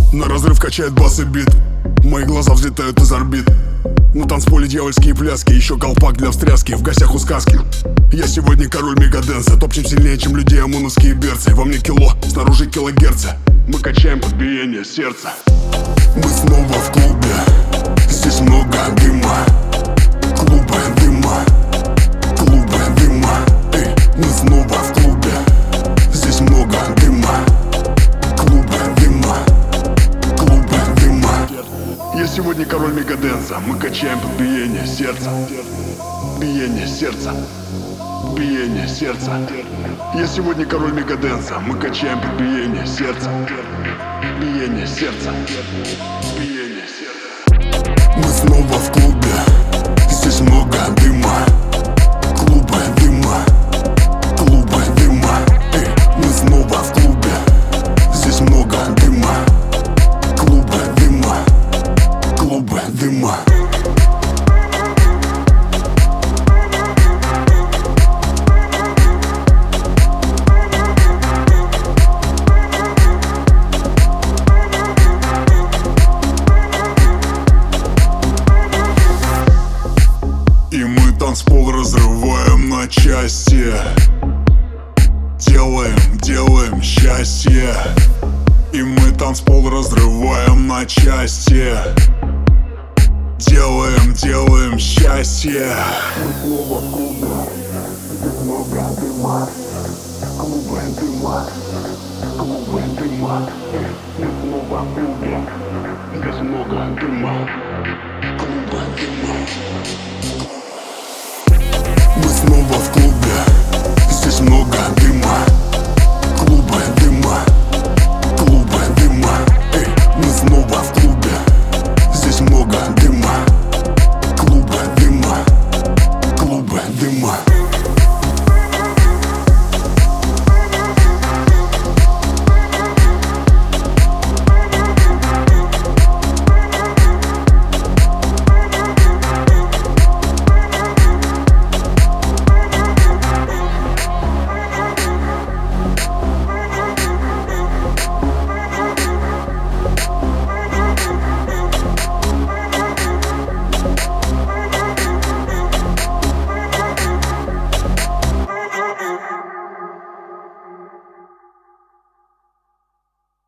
На разрыв качает бас и бит. Мои глаза взлетают из орбит. На танцполе дьявольские пляски, еще колпак для встряски. В гостях у сказки. Я сегодня король мегаденса. Топчем сильнее, чем людей ОМОНовские берцы. Во мне кило, снаружи килогерцы. Мы качаем под биение сердца. Мы снова в клубе. Здесь много дыма. Клубы дыма. Клубы дыма. Эй, мы снова в клубе. Здесь много дыма. Клубы дыма. Клубы дыма. Я сегодня король мегаденса. Мы качаем под биение сердца. Биение сердца. Биение сердца. Я сегодня король мегаденса. Мы качаем под биение сердца. Биение сердца. Биение сердца. Мы снова в клубе. Здесь много дыма. Клубы дыма. Клубы дыма. Эй, мы снова в клубе. Здесь много дыма. Клубы дыма. Клубы дыма. И мы танцпол разрываем на части. Делаем счастье. И мы танцпол разрываем на части. Делаем счастье. Мы снова в клубе. Здесь много дыма. Клубы дыма. Клубы дыма. Мы снова в клубе. Здесь много дыма.